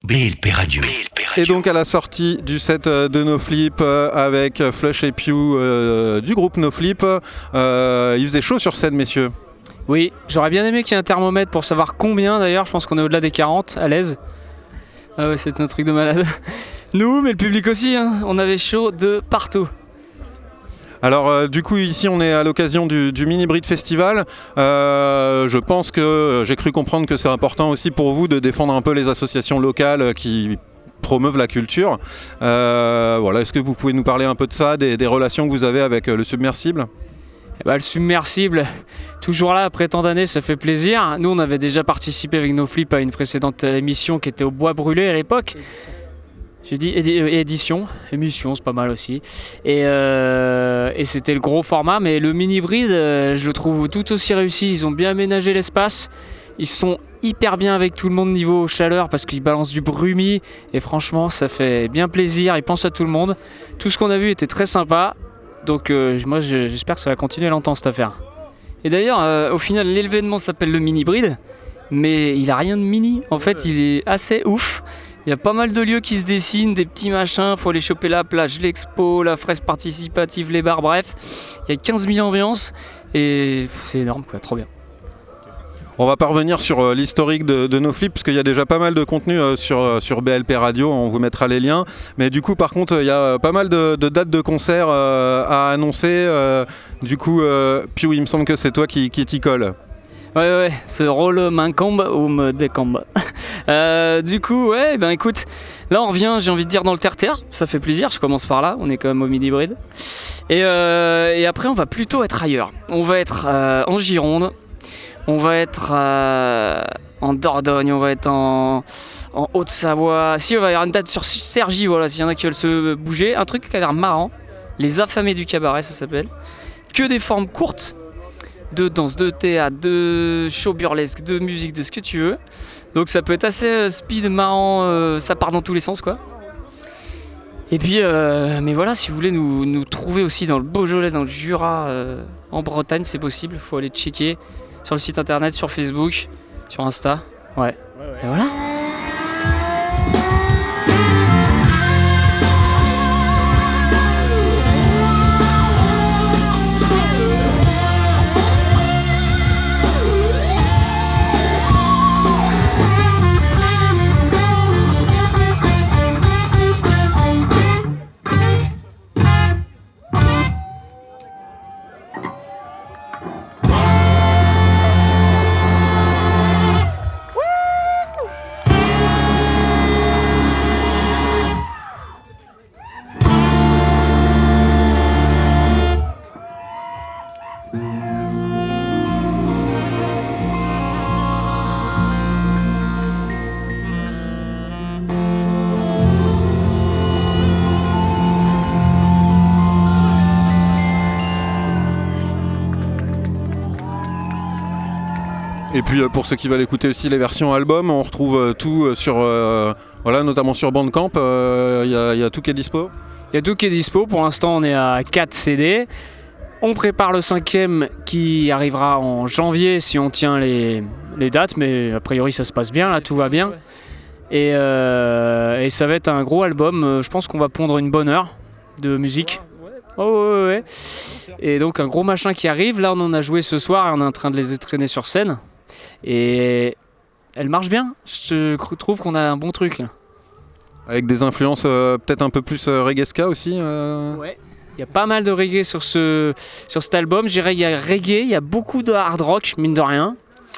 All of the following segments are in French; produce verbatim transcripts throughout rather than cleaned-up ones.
B L P Radio. Et donc à la sortie du set de NoFlip euh, avec Flush et Pew euh, du groupe NoFlip, euh, il faisait chaud sur scène, messieurs. Oui, j'aurais bien aimé qu'il y ait un thermomètre pour savoir combien d'ailleurs, je pense qu'on est au-delà des quarante à l'aise. Ah ouais, c'est un truc de malade. Nous, mais le public aussi, hein, on avait chaud de partout. Alors euh, du coup ici on est à l'occasion du, du Mini Breed Festival. Euh, je pense que j'ai cru comprendre que c'est important aussi pour vous de défendre un peu les associations locales qui promeuvent la culture. Euh, voilà, est-ce que vous pouvez nous parler un peu de ça, des, des relations que vous avez avec le submersible ? Eh ben, le submersible, toujours là après tant d'années, ça fait plaisir. Nous on avait déjà participé avec NoFlip à une précédente émission qui était au Bois Brûlé à l'époque. J'ai dit édi- édition, émission, c'est pas mal aussi. Et, euh, et c'était le gros format, mais le mini breed, euh, je le trouve tout aussi réussi. Ils ont bien aménagé l'espace. Ils sont hyper bien avec tout le monde niveau chaleur parce qu'ils balancent du brumi. Et franchement, ça fait bien plaisir. Ils pensent à tout le monde. Tout ce qu'on a vu était très sympa. Donc euh, moi, je, j'espère que ça va continuer longtemps cette affaire. Et d'ailleurs, euh, au final, l'événement s'appelle le mini breed, mais il a rien de mini. En fait, il est assez ouf. Il y a pas mal de lieux qui se dessinent, des petits machins, faut aller choper la plage, l'expo, la fraise participative, les bars, bref. Il y a quinze mille ambiances et c'est énorme quoi, trop bien. On va pas revenir sur euh, l'historique de, de NoFlip parce qu'il y a déjà pas mal de contenu euh, sur, euh, sur B L P Radio, on vous mettra les liens. Mais du coup par contre il y a pas mal de, de dates de concerts euh, à annoncer. Euh, du coup euh, Pew, il me semble que c'est toi qui, qui t'y colle. Ouais ouais, ce rôle m'incombe ou me décombe. euh, du coup ouais, ben écoute, là on revient, j'ai envie de dire dans le terre-terre, ça fait plaisir, je commence par là, on est quand même au mini breed. Et, euh, et après on va plutôt être ailleurs, on va être euh, en Gironde, on va être euh, en Dordogne, on va être en, en Haute-Savoie, si on va y avoir une date sur Cergy, voilà, s'il y en a qui veulent se bouger, un truc qui a l'air marrant, les affamés du cabaret ça s'appelle, que des formes courtes, de danse, de théâtre, de show burlesque, de musique, de ce que tu veux. Donc ça peut être assez euh, speed, marrant, euh, ça part dans tous les sens quoi. Et puis, euh, mais voilà, si vous voulez nous, nous trouver aussi dans le Beaujolais, dans le Jura, euh, en Bretagne, c'est possible. Il faut aller checker sur le site internet, sur Facebook, sur Insta. Ouais. ouais, ouais. Et voilà. Et puis pour ceux qui veulent écouter aussi les versions album, on retrouve tout sur, euh, voilà, notamment sur Bandcamp, il euh, y, y a tout qui est dispo. Il y a tout qui est dispo, pour l'instant on est à quatre C D. On prépare le cinquième qui arrivera en janvier si on tient les, les dates, mais a priori ça se passe bien, là tout va bien. Et, euh, et ça va être un gros album, je pense qu'on va pondre une bonne heure de musique. Oh ouais, ouais, ouais. Et donc un gros machin qui arrive, là on en a joué ce soir et on est en train de les traîner sur scène. Et elle marche bien, je trouve qu'on a un bon truc là. Avec des influences euh, peut-être un peu plus euh, reggae-ska aussi euh... Ouais, il y a pas mal de reggae sur, ce, sur cet album, je dirais il y a reggae, il y a beaucoup de hard rock mine de rien.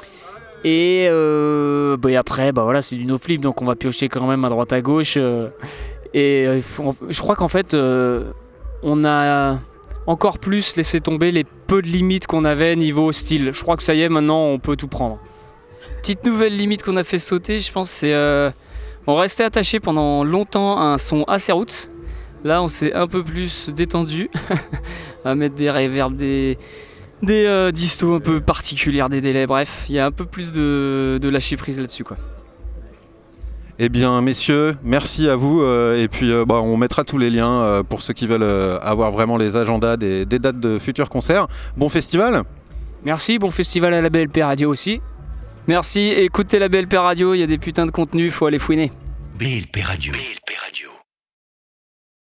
Et, euh, bah, et après, bah, voilà, c'est du NoFlip donc on va piocher quand même à droite à gauche. Euh, et euh, je crois qu'en fait euh, on a encore plus laissé tomber les peu de limites qu'on avait niveau style. Je crois que ça y est, maintenant on peut tout prendre. Petite nouvelle limite qu'on a fait sauter, je pense, c'est euh, on restait attaché pendant longtemps à un son assez roots. Là, on s'est un peu plus détendu à mettre des reverbs, des, des euh, distos un peu particulières, des délais. Bref, il y a un peu plus de, de lâcher prise là-dessus, quoi. Eh bien, messieurs, merci à vous. Euh, et puis, euh, bah, on mettra tous les liens euh, pour ceux qui veulent euh, avoir vraiment les agendas des, des dates de futurs concerts. Bon festival. Merci, bon festival à la B L P Radio aussi. Merci, écoutez la B L P Radio, il y a des putains de contenus, faut aller fouiner. B L P Radio.